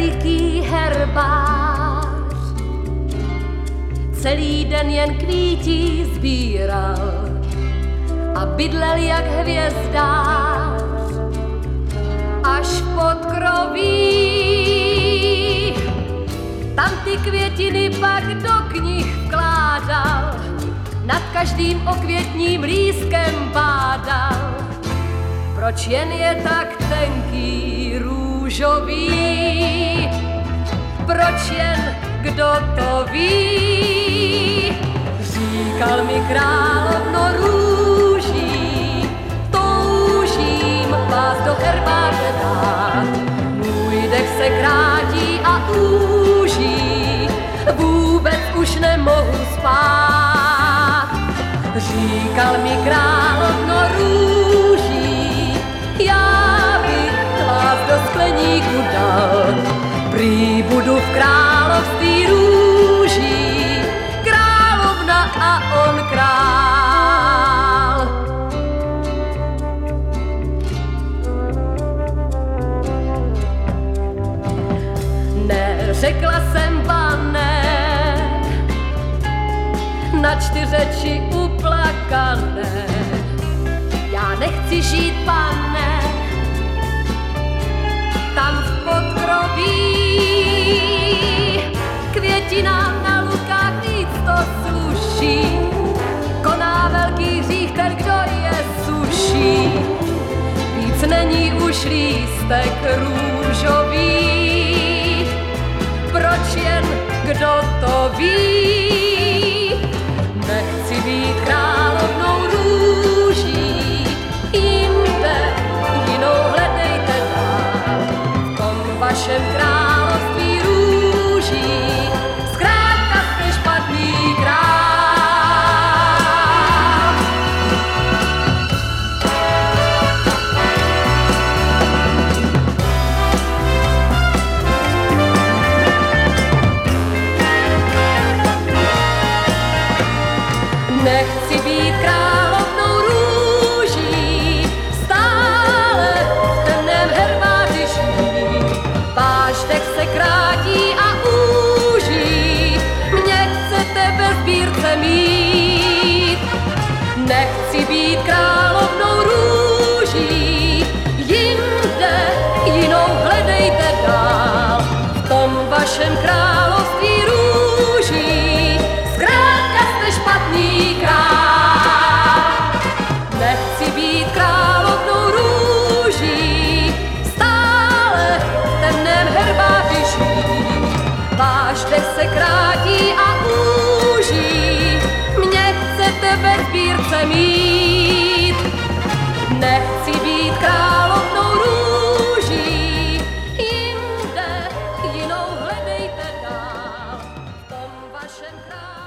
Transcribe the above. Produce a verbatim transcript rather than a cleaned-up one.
veliký herbář. Celý den jen kvítí sbíral a bydlel jak hvězdář. Až v podkroví tam ty květiny pak do knih vkládal, nad každým okvětním lístkem bádal. Proč jen je tak tenký růžový? Proč jen kdo to ví? Říkal mi královno růží, toužím vás do herbáře dát. Můj dech se krátí a úží, vůbec už nemohu spát. Říkal mi královno růží, já bych vás do skleníku dal. Prý budu v království růží, královna a on král. Neřekla jsem pane, na čtyřeči uplakané. Já nechci žít, pane, tam v podkroví. Květinám na lukách víc to sluší, koná velký hřích ten, kdo je suší. Víc není už lístek růžový, proč jen kdo to ví? Nechci být královnou růží, jinde jinou hledejte dál. V tom vašem království růží, zkrátka jste špatný král. Nechci být královnou růží, stále v temném herbáři žít. Váš dech se krátí a úží, mě chcete ve sbírce mít. Nechci být královnou růží, jinde jinou hledejte dál. V tom vašem království růží, zkrátka jste špatný král. Nechci být královnou růží, stále v temném herbáři žít. Váš dech se krátí a úží, mě chcete ve sbírce mít. Nechci být královnou růží, jinde jinou hledejte dál. V tom vašem království